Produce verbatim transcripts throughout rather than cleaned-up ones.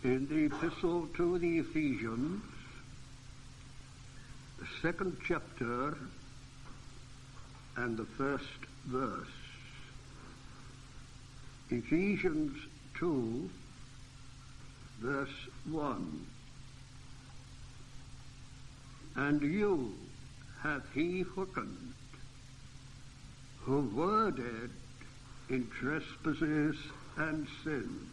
in the Epistle to the Ephesians, the second chapter and the first verse. Ephesians two, verse one. And you hath he quickened, who were dead in trespasses and sins.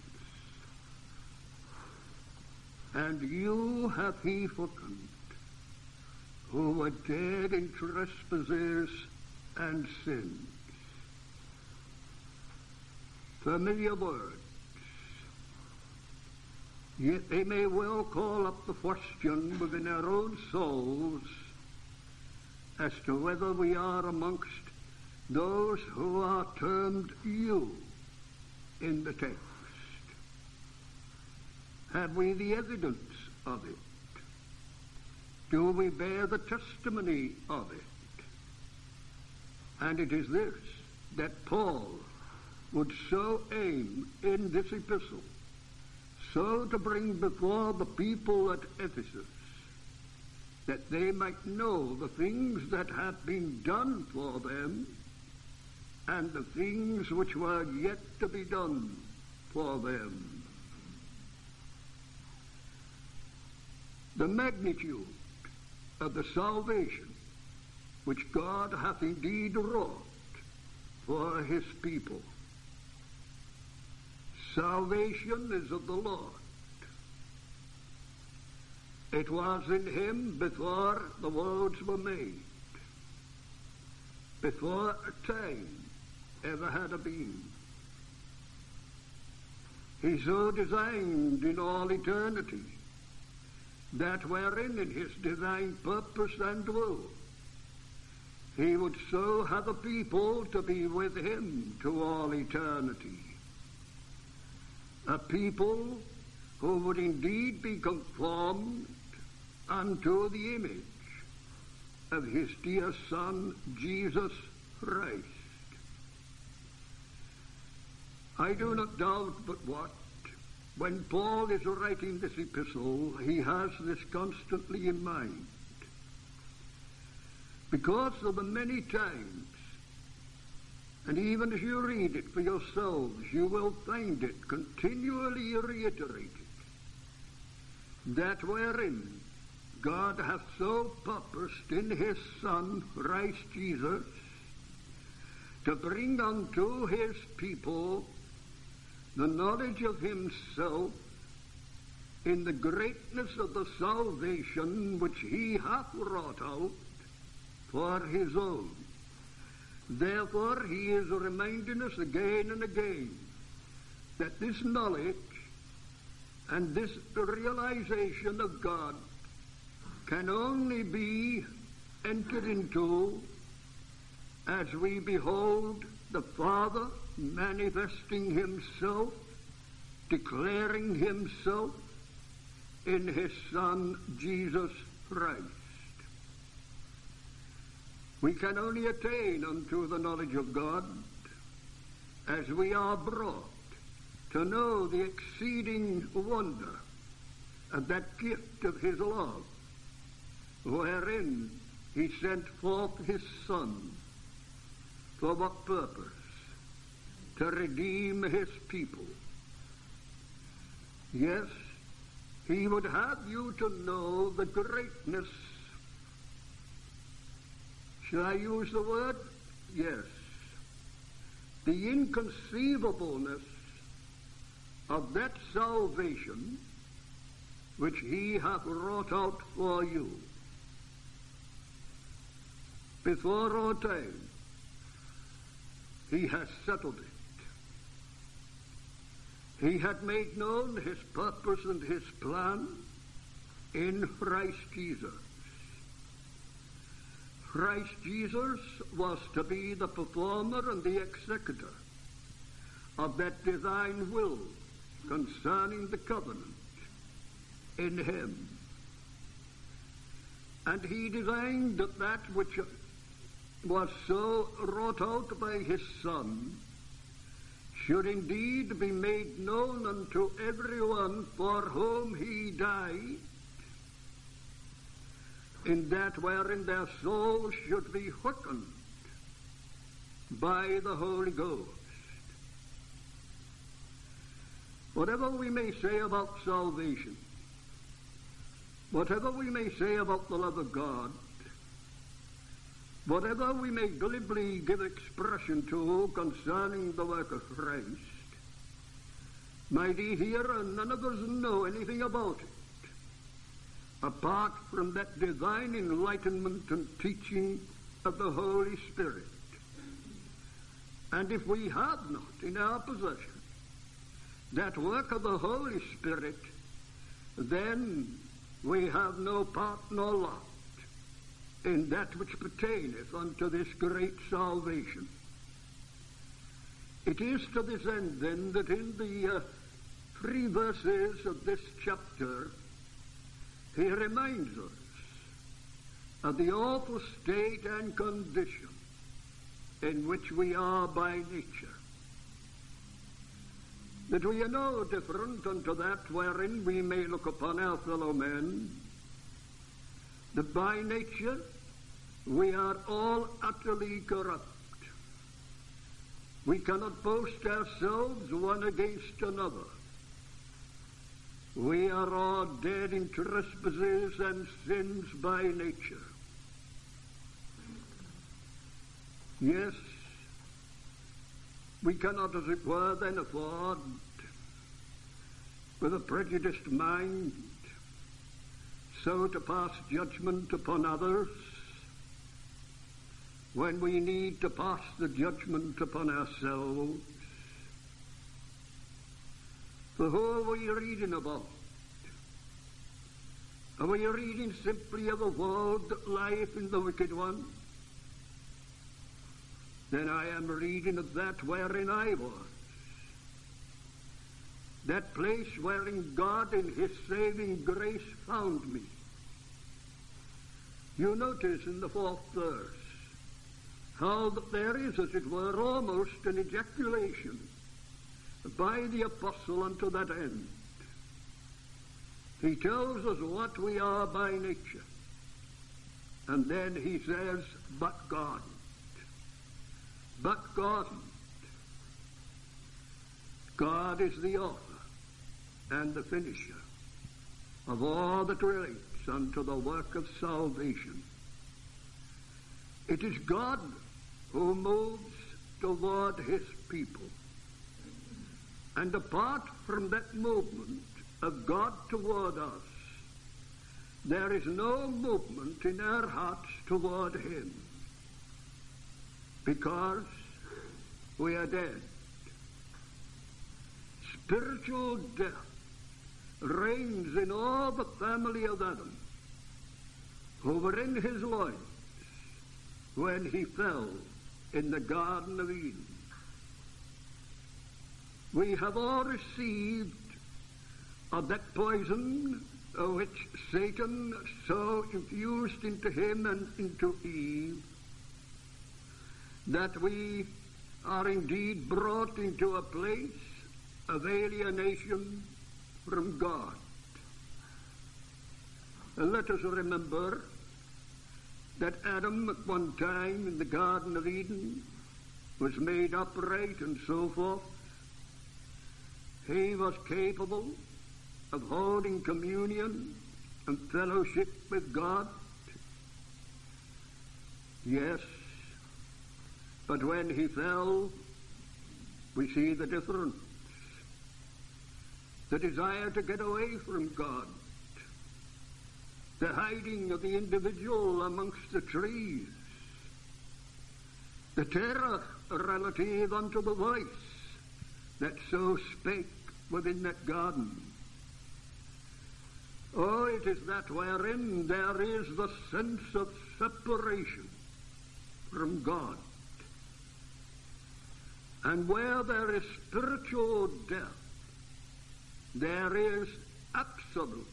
And you hath he quickened, who were dead in trespasses and sins. Familiar words. Yet they may well call up the question within our own souls as to whether we are amongst those who are termed you in the text. Have we the evidence of it? Do we bear the testimony of it? And it is this that Paul would so aim in this epistle, so to bring before the people at Ephesus, that they might know the things that had been done for them and the things which were yet to be done for them. The magnitude of the salvation which God hath indeed wrought for his people. Salvation is of the Lord. It was in him before the worlds were made, before time ever had a being. He so designed in all eternity that wherein in his divine purpose and will he would so have a people to be with him to all eternity. A people who would indeed be conformed unto the image of his dear Son, Jesus Christ. I do not doubt but what, when Paul is writing this epistle, he has this constantly in mind. Because of the many times, and even as you read it for yourselves, you will find it continually reiterated, that wherein God hath so purposed in his Son, Christ Jesus, to bring unto his people the knowledge of himself in the greatness of the salvation which he hath wrought out for his own. Therefore he is reminding us again and again that this knowledge and this realization of God can only be entered into as we behold the Father manifesting himself, declaring himself in his Son, Jesus Christ. We can only attain unto the knowledge of God as we are brought to know the exceeding wonder of that gift of his love, wherein he sent forth his Son. For what purpose? To redeem his people. Yes, he would have you to know the greatness. Shall I use the word? Yes. The inconceivableness of that salvation which he hath wrought out for you. Before all time, he has settled it. He had made known his purpose and his plan in Christ Jesus. Christ Jesus was to be the performer and the executor of that divine will concerning the covenant in him. And he designed that that which was so wrought out by his Son should indeed be made known unto everyone for whom he died, in that wherein their souls should be quickened by the Holy Ghost. Whatever we may say about salvation, whatever we may say about the love of God, whatever we may glibly give expression to concerning the work of Christ, mighty hearer, none of us know anything about it, apart from that divine enlightenment and teaching of the Holy Spirit. And if we have not in our possession that work of the Holy Spirit, then we have no part nor lot in that which pertaineth unto this great salvation. It is to this end, then, that in the uh, three verses of this chapter, he reminds us of the awful state and condition in which we are by nature. That we are no different unto that wherein we may look upon our fellow men, that by nature we are all utterly corrupt. We cannot boast ourselves one against another. We are all dead in trespasses and sins by nature. Yes, we cannot, as it were, then afford, with a prejudiced mind, so to pass judgment upon others, when we need to pass the judgment upon ourselves. For who are we reading about? Are we reading simply of a world that lieth in the wicked one? Then I am reading of that wherein I was. That place wherein God in his saving grace found me. You notice in the fourth verse how that there is, as it were, almost an ejaculation by the apostle unto that end. He tells us what we are by nature. And then he says, but God. But God. God is the author and the finisher of all that relates unto the work of salvation. It is God who moves toward his people. And apart from that movement of God toward us, there is no movement in our hearts toward him, because we are dead. Spiritual death reigns in all the family of Adam, who were in his loins when he fell in the Garden of Eden. We have all received of that poison which Satan so infused into him and into Eve, that we are indeed brought into a place of alienation from God. And let us remember that Adam at one time in the Garden of Eden was made upright and so forth. He was capable of holding communion and fellowship with God. Yes, but when he fell, we see the difference. The desire to get away from God, the hiding of the individual amongst the trees, the terror relative unto the voice that so spake within that garden. Oh, it is that wherein there is the sense of separation from God. And where there is spiritual death, there is absolute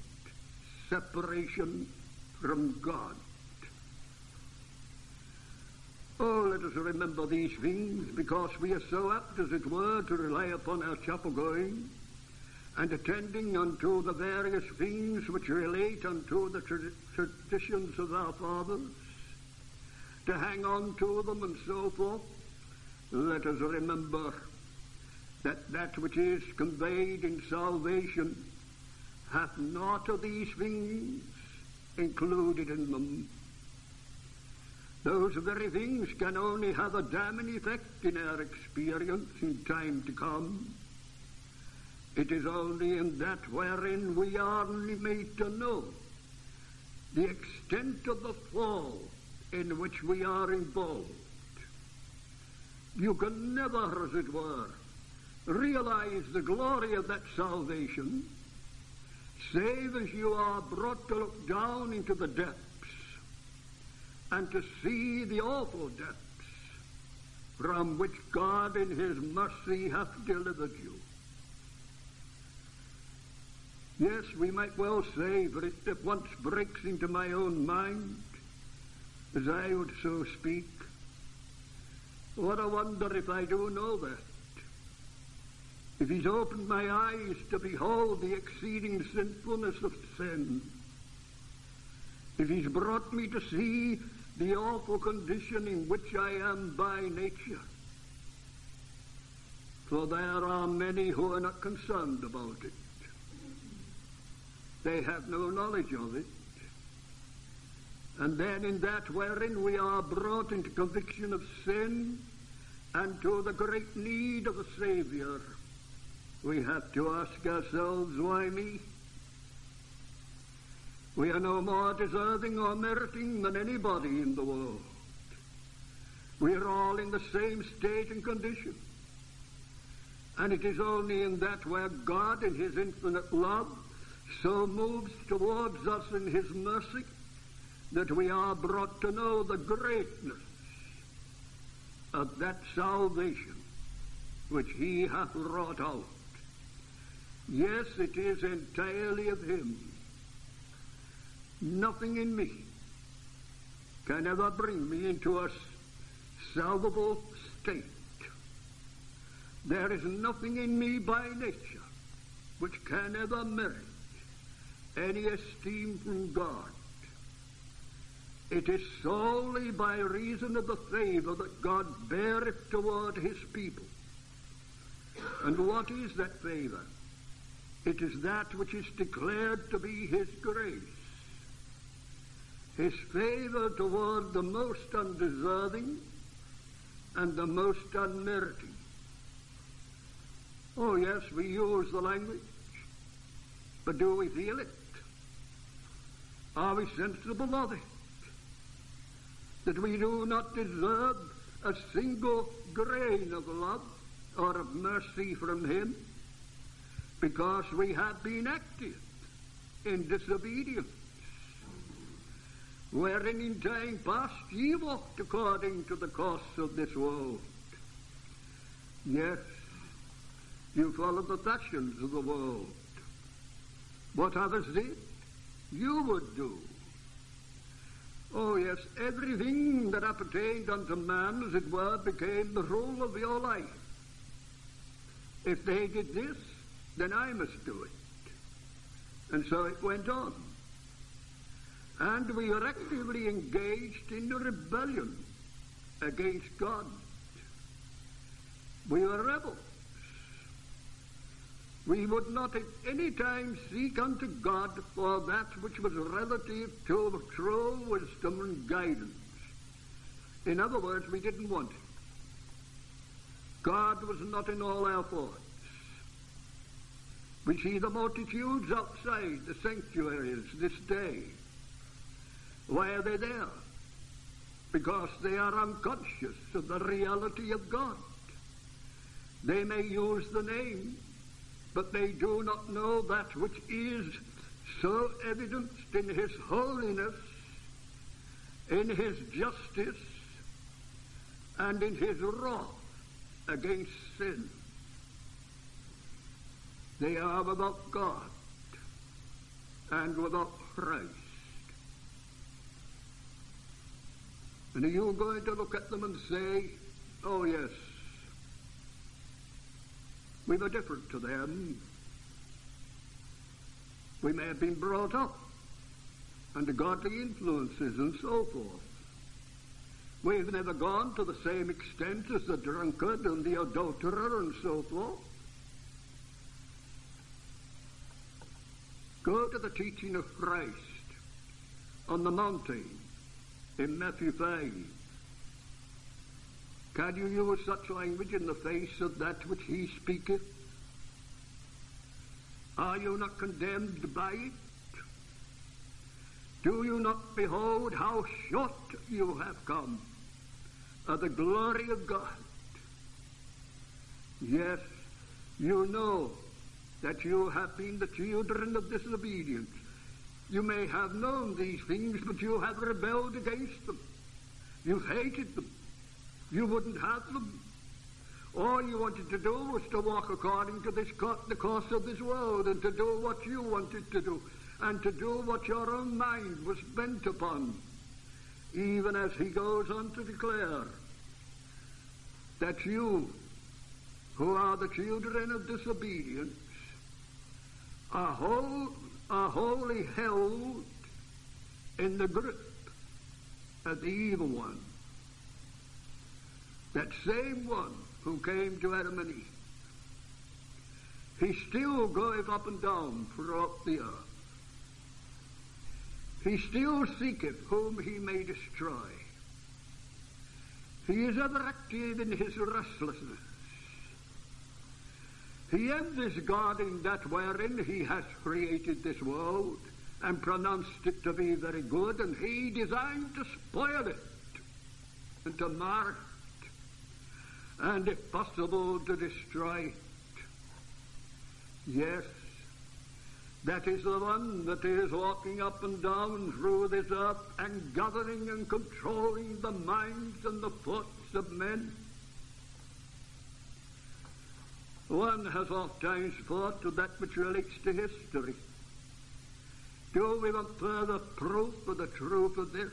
separation from God. Oh, let us remember these things, because we are so apt, as it were, to rely upon our chapel going and attending unto the various things which relate unto the tra- traditions of our fathers, to hang on to them and so forth. Let us remember that that which is conveyed in salvation hath not of these things included in them. Those very things can only have a damning effect in our experience in time to come. It is only in that wherein we are made to know the extent of the fall in which we are involved. You can never, as it were, realize the glory of that salvation save as you are brought to look down into the depths and to see the awful depths from which God in his mercy hath delivered you. Yes, we might well say, for it at once breaks into my own mind, as I would so speak, what a wonder if I do know that. If he's opened my eyes to behold the exceeding sinfulness of sin, if he's brought me to see the awful condition in which I am by nature, for there are many who are not concerned about it. They have no knowledge of it. And then in that wherein we are brought into conviction of sin and to the great need of a Savior, we have to ask ourselves, why me? We are no more deserving or meriting than anybody in the world. We are all in the same state and condition. And it is only in that where God in his infinite love so moves towards us in his mercy that we are brought to know the greatness of that salvation which he hath wrought out. Yes, it is entirely of him. Nothing in me can ever bring me into a salvable state. There is nothing in me by nature which can ever merit any esteem from God. It is solely by reason of the favor that God beareth toward his people. And what is that favor? It is that which is declared to be his grace. His favor toward the most undeserving and the most unmeriting. Oh yes, we use the language, but do we feel it? Are we sensible of it? That we do not deserve a single grain of love or of mercy from him, because we have been active in disobedience, wherein in time past ye walked according to the course of this world. Yes, you followed the fashions of the world. What others did, you would do. Oh yes, everything that appertained unto man, as it were, became the rule of your life. If they did this, then I must do it. And so it went on. And we were actively engaged in the rebellion against God. We were rebels. We would not at any time seek unto God for that which was relative to true wisdom and guidance. In other words, we didn't want it. God was not in all our thoughts. We see the multitudes outside the sanctuaries this day. Why are they there? Because they are unconscious of the reality of God. They may use the name, but they do not know that which is so evidenced in his holiness, in his justice, and in his wrath against sin. They are without God and without Christ. And are you going to look at them and say, oh yes, we were different to them. We may have been brought up under godly influences and so forth. We've never gone to the same extent as the drunkard and the adulterer and so forth. Go to the teaching of Christ on the mountain in Matthew five. Can you use such language in the face of that which he speaketh? Are you not condemned by it? Do you not behold how short you have come of the glory of God? Yes, you know that you have been the children of disobedience. You may have known these things, but you have rebelled against them. You've hated them. You wouldn't have them. All you wanted to do was to walk according to this co- the course of this world, and to do what you wanted to do, and to do what your own mind was bent upon, even as he goes on to declare that you, who are the children of disobedience, are, whole, are wholly held in the grip of the evil one. That same one who came to Adam and Eve, he still goeth up and down throughout the earth. He still seeketh whom he may destroy. He is ever active in his restlessness. He envies God in that wherein he has created this world and pronounced it to be very good, and he designed to spoil it and to mar it, and if possible to destroy it. Yes, that is the one that is walking up and down through this earth and gathering and controlling the minds and the thoughts of men. One has oft times thought of that which relates to history. Do we want further proof of the truth of this?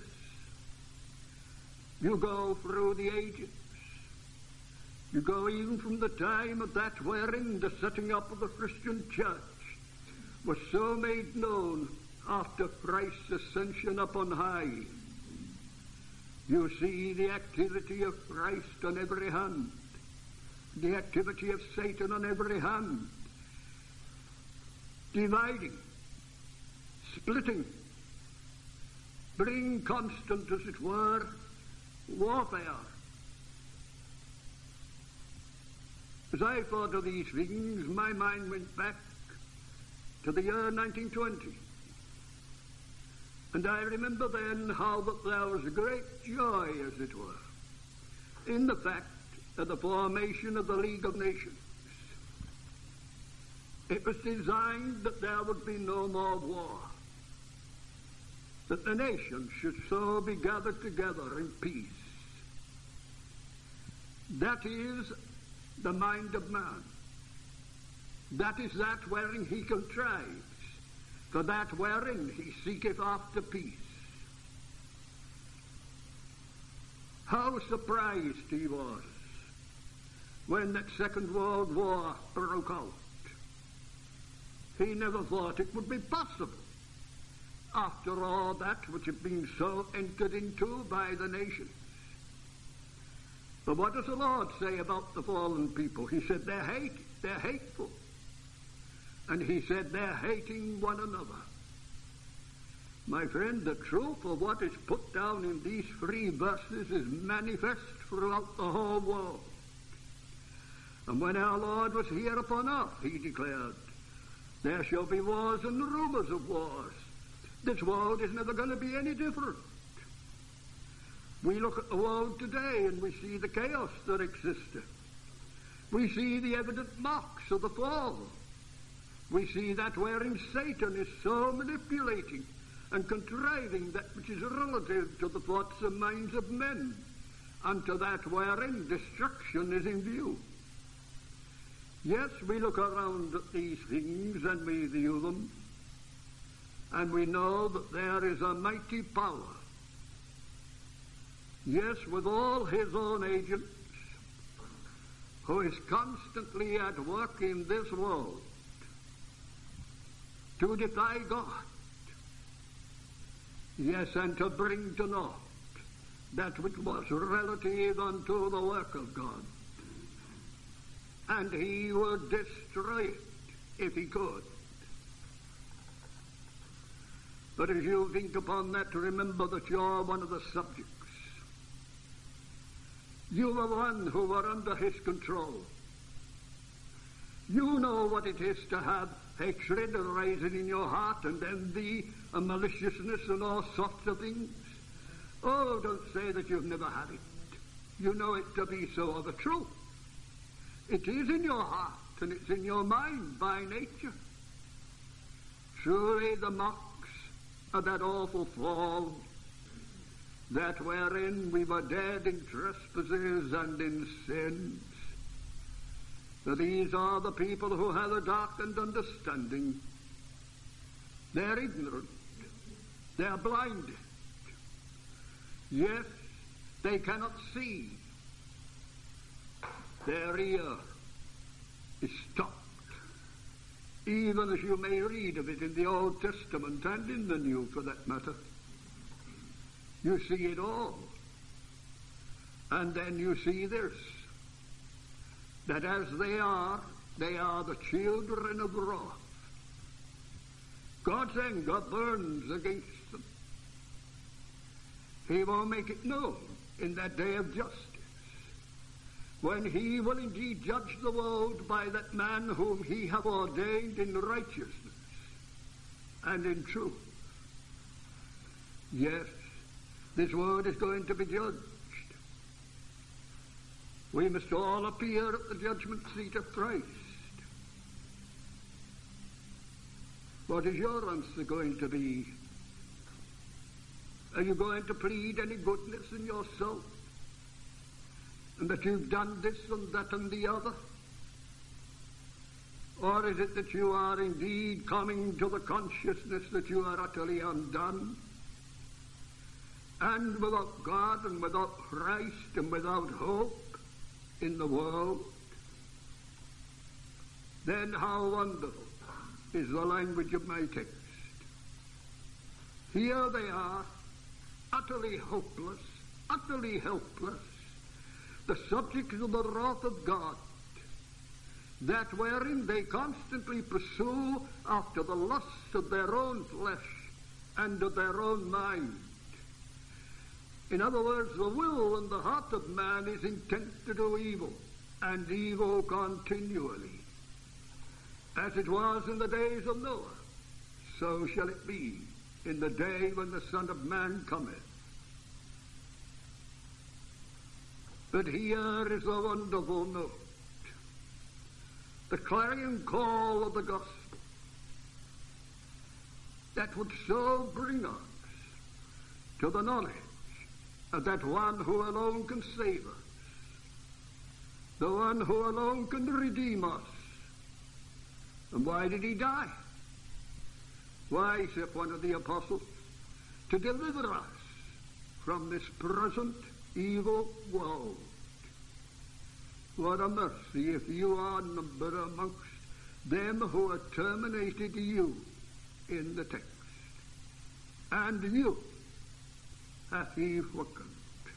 You go through the ages. You go even from the time of that wherein the setting up of the Christian church was so made known after Christ's ascension up on high. You see the activity of Christ on every hand, the activity of Satan on every hand, dividing, splitting, bringing constant, as it were, warfare. As I thought of these things, my mind went back to the year nineteen twenty. And I remember then how that there was great joy, as it were, in the fact of the formation of the League of Nations. It was designed that there would be no more war, that the nations should so be gathered together in peace. That is the mind of man. That is that wherein he contrives, for that wherein he seeketh after peace. How surprised he was when that Second World War broke out. He never thought it would be possible, after all that which had been so entered into by the nations. But what does the Lord say about the fallen people? He said they're hate, they're hateful. And he said they're hating one another. My friend, the truth of what is put down in these three verses is manifest throughout the whole world. And when our Lord was here upon earth, he declared, there shall be wars and rumors of wars. This world is never going to be any different. We look at the world today and we see the chaos that existed. We see the evident marks of the fall. We see that wherein Satan is so manipulating and contriving that which is relative to the thoughts and minds of men, and to that wherein destruction is in view. Yes, we look around at these things and we view them, and we know that there is a mighty power Yes, with all his own agents, who is constantly at work in this world to defy God. Yes, and to bring to naught that which was relative unto the work of God. And he would destroy it if he could. But as you think upon that, remember that you're one of the subjects. You are one who are under his control. You know what it is to have hatred arising in your heart and envy and maliciousness and all sorts of things. Oh, don't say that you've never had it. You know it to be so of a truth. It is in your heart and it's in your mind by nature. Truly the marks of that awful fall, that wherein we were dead in trespasses and in sins. For these are the people who have a darkened understanding. They're ignorant. They're blinded. Yes, they cannot see. Their ear is stopped. Even as you may read of it in the Old Testament and in the New for that matter. You see it all. And then you see this, that as they are, they are the children of wrath. God's anger burns against them. He will make it known in that day of justice, when he will indeed judge the world by that man whom he hath ordained in righteousness and in truth. Yes, this world is going to be judged. We must all appear at the judgment seat of Christ. What is your answer going to be? Are you going to plead any goodness in yourself? And that you've done this and that and the other? Or is it that you are indeed coming to the consciousness that you are utterly undone? And without God and without Christ and without hope in the world? Then how wonderful is the language of my text. Here they are, utterly hopeless, utterly helpless, the subjects of the wrath of God, that wherein they constantly pursue after the lusts of their own flesh and of their own mind. In other words, the will and the heart of man is intent to do evil, and evil continually. As it was in the days of Noah, so shall it be in the day when the Son of Man cometh. But here is the wonderful note, the clarion call of the gospel, that would so bring us to the knowledge of that one who alone can save us, the one who alone can redeem us. And why did he die? Why, saith one of the apostles, to deliver us from this present evil world. What a mercy if you are numbered amongst them who have terminated you in the text. And you hath he quickened.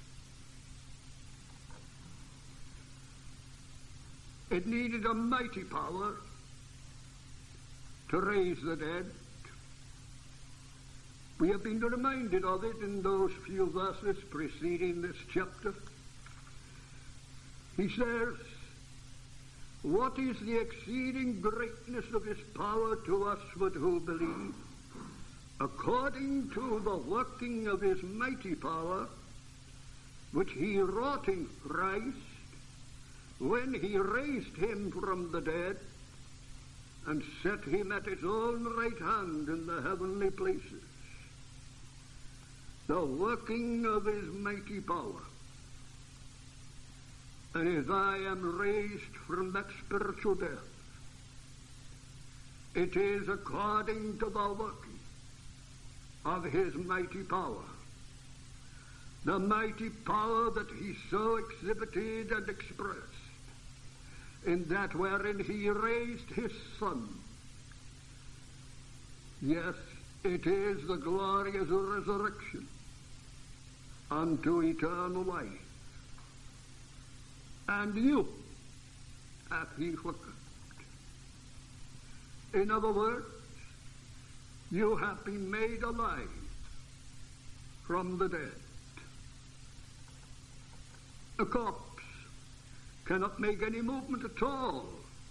It needed a mighty power to raise the dead. We have been reminded of it in those few verses preceding this chapter. He says, what is the exceeding greatness of his power to us who believe, according to the working of his mighty power, which he wrought in Christ, when he raised him from the dead, and set him at his own right hand in the heavenly places. The working of his mighty power. And if I am raised from that spiritual death, it is according to the working of his mighty power. the mighty power that he so exhibited and expressed in that wherein he raised his Son. Yes, it is the glorious resurrection unto eternal life. And you hath he quickened. In other words, you have been made alive from the dead. A corpse cannot make any movement at all.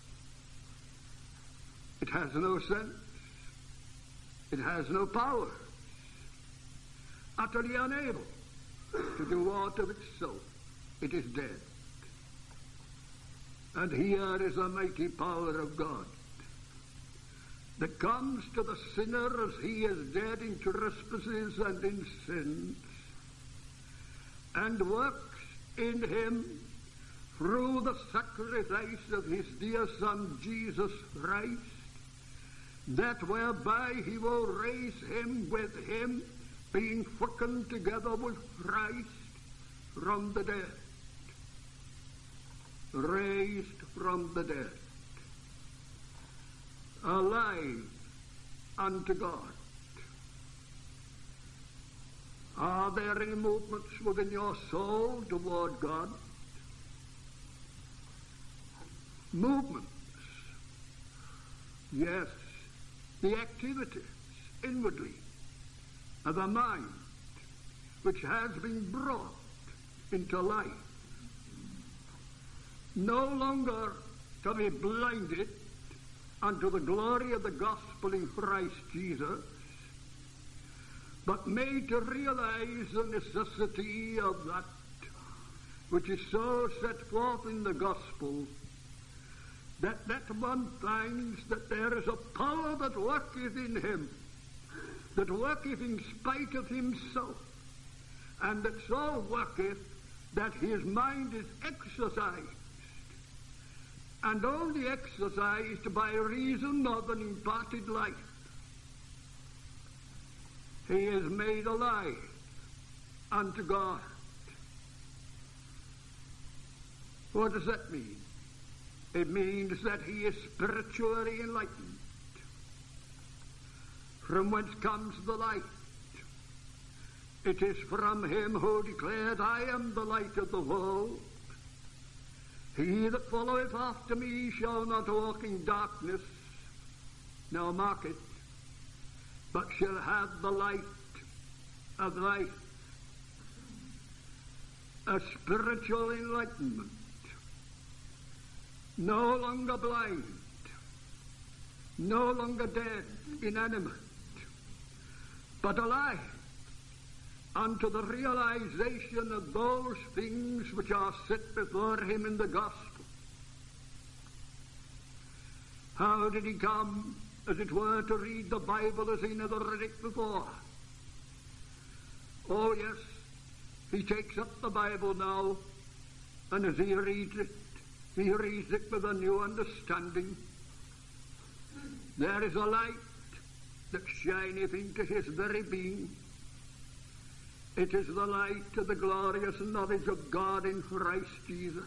It has no sense. It has no power. Utterly unable to do aught of itself. It is dead. And here is the mighty power of God that comes to the sinner as he is dead in trespasses and in sins, and works in him through the sacrifice of his dear Son Jesus Christ, that whereby he will raise him with him, being quickened together with Christ from the dead. Raised from the dead. Alive unto God. Are there any movements within your soul toward God? Movements. Yes, the activities inwardly of a mind which has been brought into life. No longer to be blinded unto the glory of the gospel in Christ Jesus, but made to realize the necessity of that which is so set forth in the gospel, that that one finds that there is a power that worketh in him, that worketh in spite of himself, and that so worketh that his mind is exercised, and only exercised by reason of an imparted life. He is made alive unto God. What does that mean? It means that he is spiritually enlightened. From whence comes the light? It is from him who declared, I am the light of the world. He that followeth after me shall not walk in darkness, nor mark it, but shall have the light of life. A spiritual enlightenment. No longer blind, no longer dead, inanimate, but alive unto the realization of those things which are set before him in the gospel. How did he come, as it were, to read the Bible as he never read it before? Oh yes, he takes up the Bible now, and as he reads it, he reads it with a new understanding. There is a light that shineth into his very being. It is the light of the glorious knowledge of God in Christ Jesus.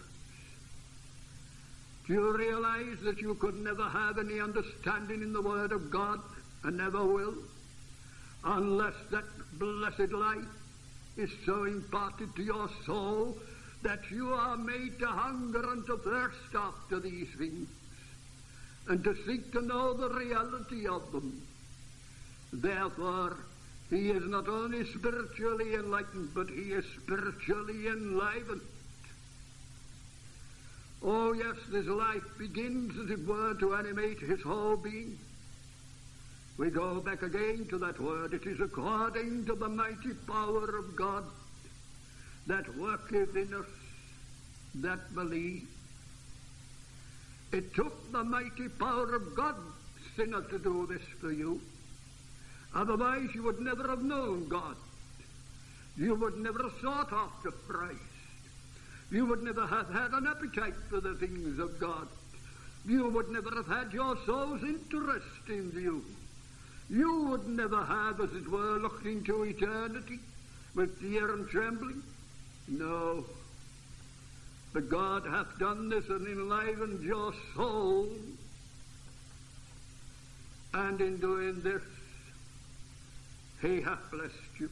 Do you realize that you could never have any understanding in the Word of God, and never will, unless that blessed light is so imparted to your soul that you are made to hunger and to thirst after these things, and to seek to know the reality of them. Therefore, he is not only spiritually enlightened, but he is spiritually enlivened. Oh yes, this life begins, as it were, to animate his whole being. We go back again to that word. It is according to the mighty power of God that worketh in us that believe. It took the mighty power of God, sinner, to do this for you. Otherwise you would never have known God. You would never have sought after Christ. You would never have had an appetite for the things of God. You would never have had your soul's interest in view. You would never have, as it were, looked into eternity with fear and trembling? No. But God hath done this and enlivened your soul. And in doing this, he hath blessed you.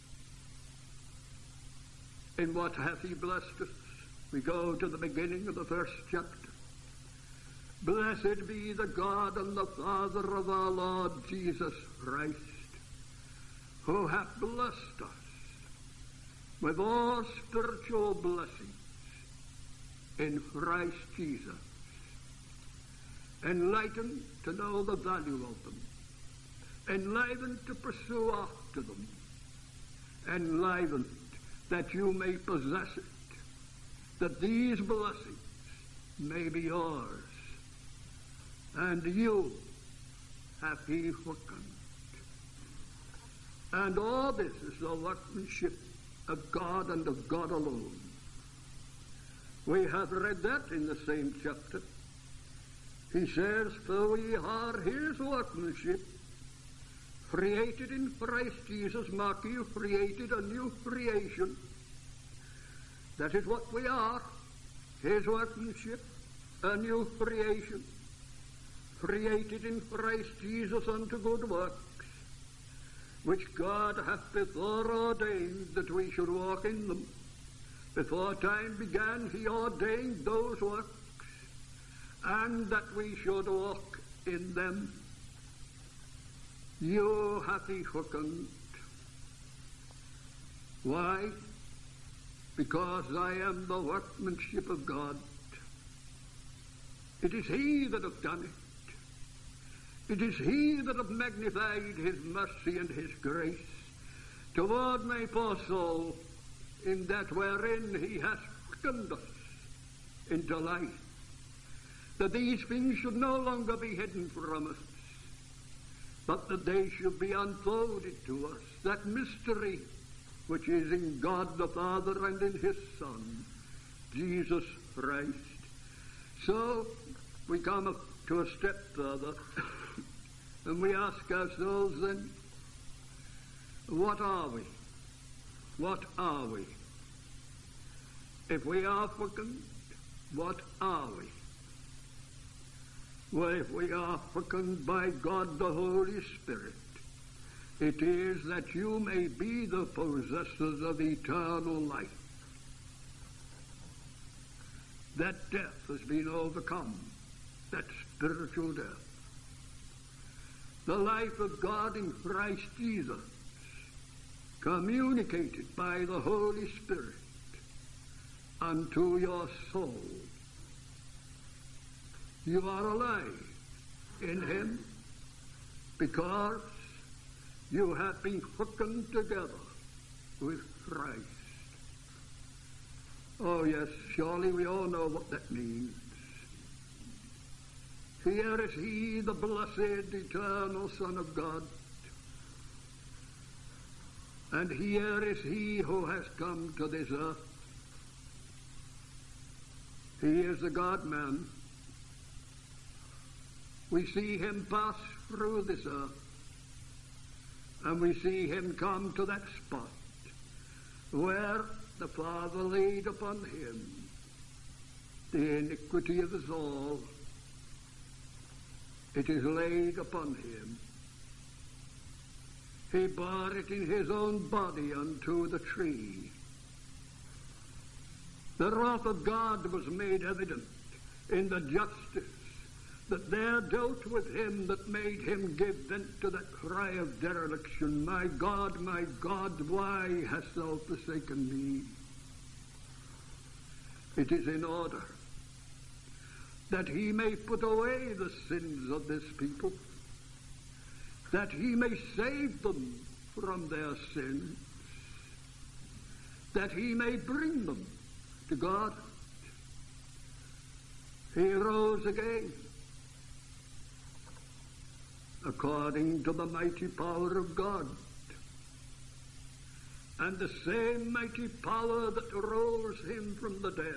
In what hath he blessed us? We go to the beginning of the first chapter. Blessed be the God and the Father of our Lord Jesus Christ, who hath blessed us with all spiritual blessings in Christ Jesus, enlightened to know the value of them, enlivened to pursue after them, enlivened that you may possess it, that these blessings may be yours, and you hath he quickened. And all this is the workmanship of God and of God alone. We have read that in the same chapter. He says, for we are his workmanship, created in Christ Jesus, mark you, created a new creation. That is what we are, his workmanship, a new creation, created in Christ Jesus unto good works, which God hath before ordained that we should walk in them. Before time began, he ordained those works, and that we should walk in them. You hath he quickened. Why? Because I am the workmanship of God. It is he that hath done it. It is he that hath magnified his mercy and his grace toward my poor soul, in that wherein he hath quickened us into life, that these things should no longer be hidden from us, but that they should be unfolded to us, that mystery which is in God the Father and in his Son, Jesus Christ. So we come up to a step further, and we ask ourselves then, what are we? What are we? If we are quickened, what are we? Well, if we are quickened by God the Holy Spirit, it is that you may be the possessors of eternal life. That death has been overcome, that spiritual death. The life of God in Christ Jesus, communicated by the Holy Spirit unto your soul. You are alive in him because you have been quickened together with Christ. Oh yes, surely we all know what that means. Here is he, the blessed eternal Son of God. And here is he who has come to this earth. He is the God-man. We see him pass through this earth, and we see him come to that spot where the Father laid upon him the iniquity of us all. It is laid upon him. He bore it in his own body unto the tree. The wrath of God was made evident in the justice that there dealt with him that made him give vent to that cry of dereliction, my God, my God, why hast thou forsaken me? It is in order that he may put away the sins of this people, that he may save them from their sins, that he may bring them to God. He rose again according to the mighty power of God. And the same mighty power that rose him from the dead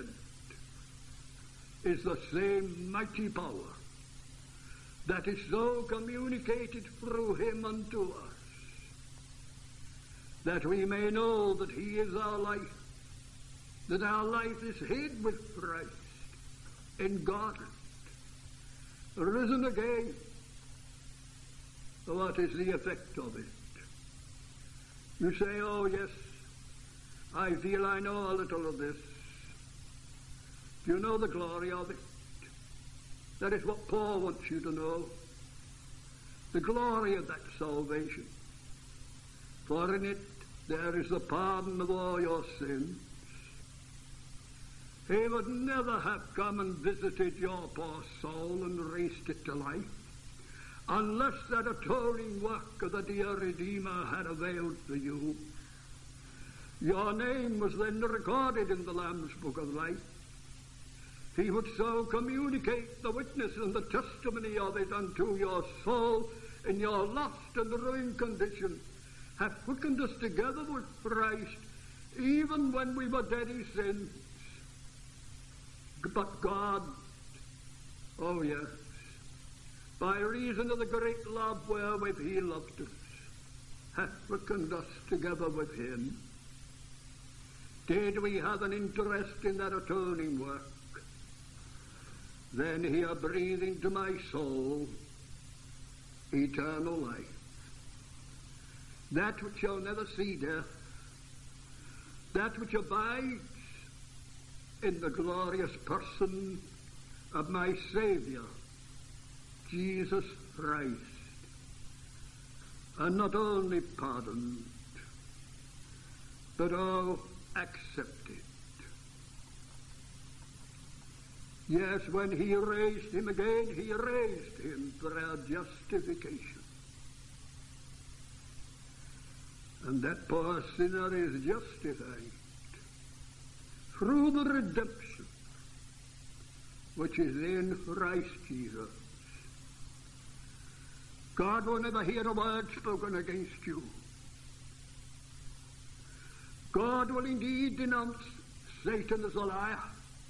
is the same mighty power that is so communicated through him unto us, that we may know that he is our life, that our life is hid with Christ in God, risen again. What is the effect of it? You say, oh yes, I feel I know a little of this. Do you know the glory of it? That is what Paul wants you to know. The glory of that salvation. For in it there is the pardon of all your sins. He would never have come and visited your poor soul and raised it to life unless that atoning work of the dear Redeemer had availed for you. Your name was then recorded in the Lamb's Book of Life. He would so communicate the witness and the testimony of it unto your soul in your lost and ruined condition, hath quickened us together with Christ, even when we were dead in sins. But God, oh yes, by reason of the great love wherewith he loved us, hath quickened us together with him. Did we have an interest in that atoning work? Then here breathe into my soul eternal life, that which shall never see death, that which abides in the glorious person of my Saviour, Jesus Christ, and not only pardoned, but oh, accepted. Yes, when he raised him again, he raised him for our justification. And that poor sinner is justified through the redemption which is in Christ Jesus. God will never hear a word spoken against you. God will indeed denounce Satan as a liar,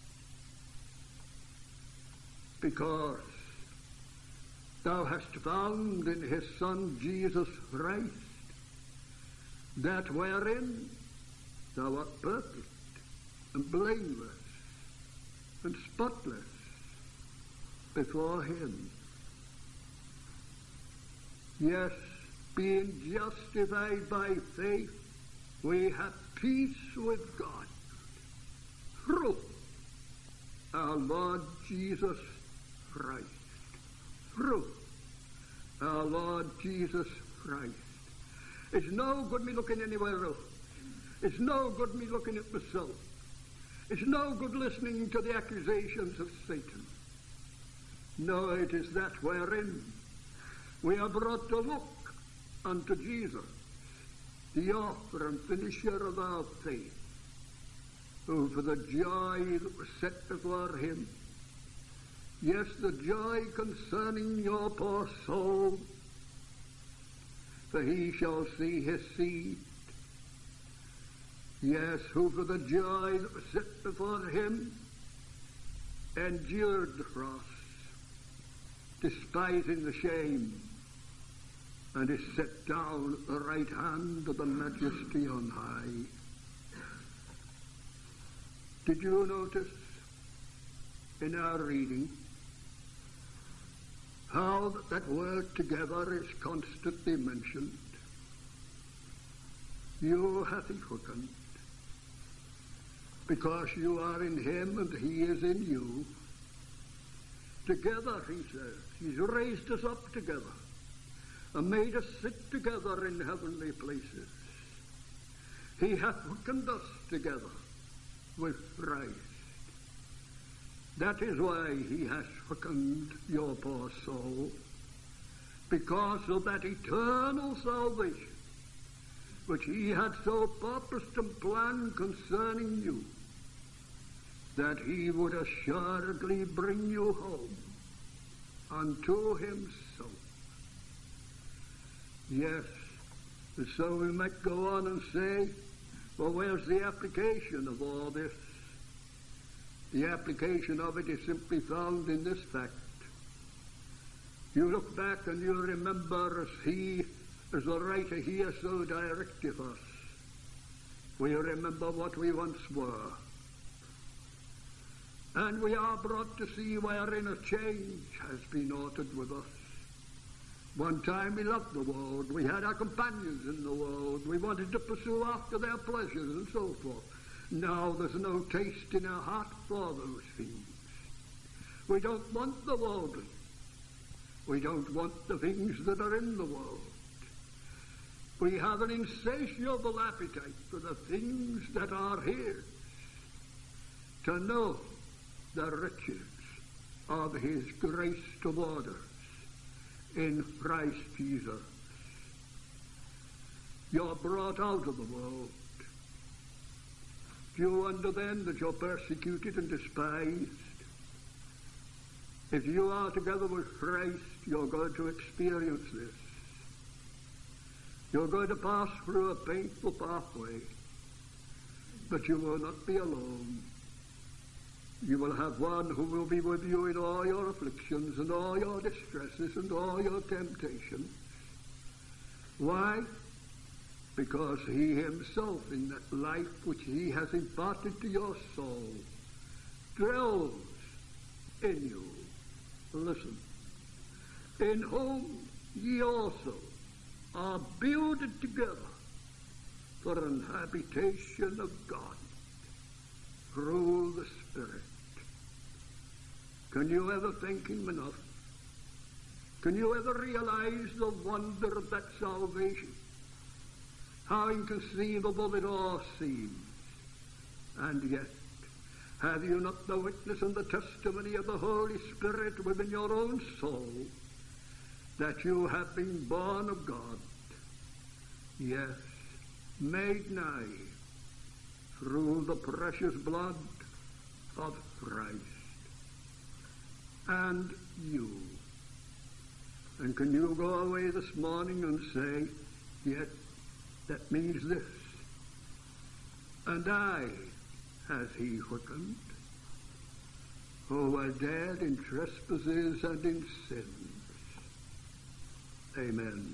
because thou hast found in his Son Jesus Christ that wherein thou art perfect and blameless and spotless before him. Yes, being justified by faith, we have peace with God through our Lord Jesus Christ. Through our Lord Jesus Christ. It's no good me looking anywhere else. It's no good me looking at myself. It's no good listening to the accusations of Satan. No, it is that wherein we are brought to look unto Jesus, the author and finisher of our faith, who for the joy that was set before him, yes, the joy concerning your poor soul, for he shall see his seed, yes, who for the joy that was set before him endured the cross, despising the shame, and is set down at the right hand of the Majesty on high. Did you notice in our reading how that, that word together is constantly mentioned? You hath he quickened, because you are in him and he is in you. Together, he says, he's raised us up together and made us sit together in heavenly places. He hath quickened us together with Christ. That is why he has quickened your poor soul, because of that eternal salvation which he had so purposed and planned concerning you, that he would assuredly bring you home unto himself. Yes, and so we might go on and say, well, where's the application of all this? The application of it is simply found in this fact. You look back and you remember as he, as the writer here so directeth us, We remember what we once were. And we are brought to see wherein a change has been altered with us. One time we loved the world. We had our companions in the world. We wanted to pursue after their pleasures and so forth. Now there's no taste in our heart for those things. We don't want the worldly. We don't want the things that are in the world. We have an insatiable appetite for the things that are his, to know the riches of his grace toward us in Christ Jesus. You're brought out of the world. Do you wonder then that you're persecuted and despised? If you are together with Christ, you're going to experience this. You're going to pass through a painful pathway, but you will not be alone. You will have one who will be with you in all your afflictions and all your distresses and all your temptations. Why? Because he himself, in that life which he has imparted to your soul, dwells in you. Listen. In whom ye also are builded together for an habitation of God through the Spirit. Can you ever thank him enough? Can you ever realize the wonder of that salvation? How inconceivable it all seems. And yet, have you not the witness and the testimony of the Holy Spirit within your own soul that you have been born of God? Yes, made nigh through the precious blood of Christ. And you. And can you go away this morning and say, yet that means this. And I has he quickened, who were dead in trespasses and in sins. Amen.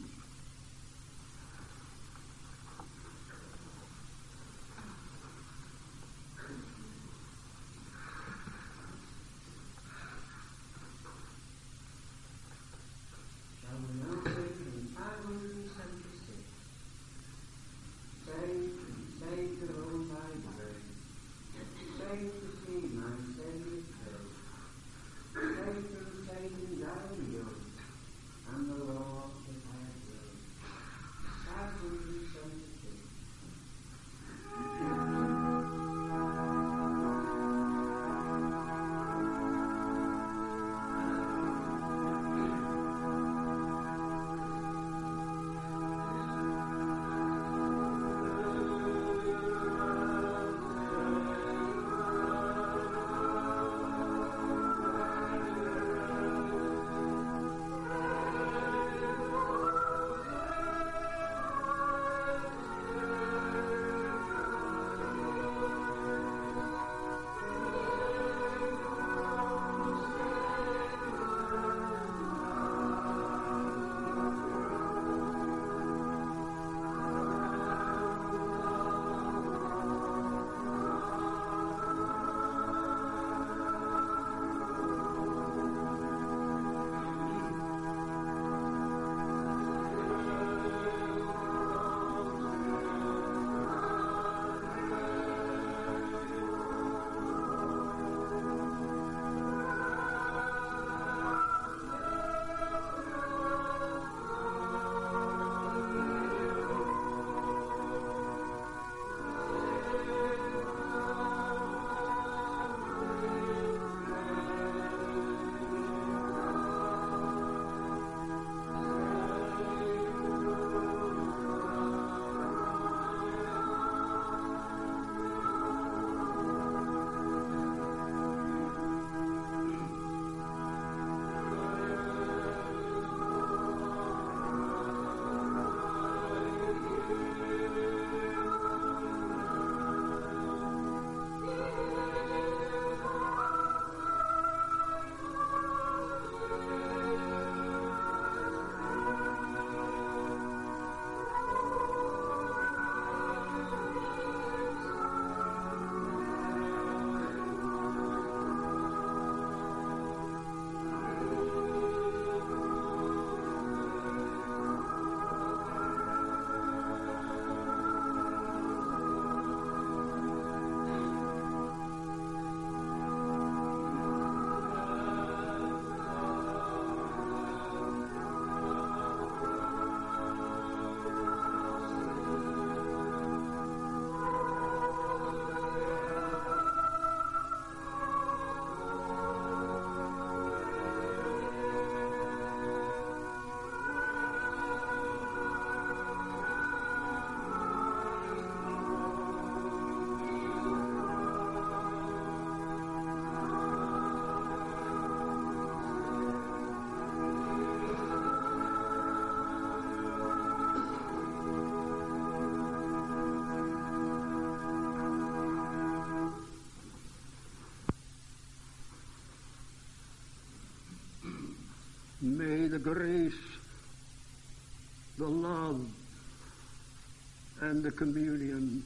May the grace, the love, and the communion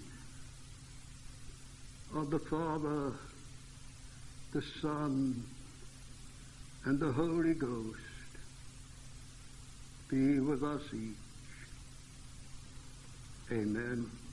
of the Father, the Son, and the Holy Ghost be with us each. Amen.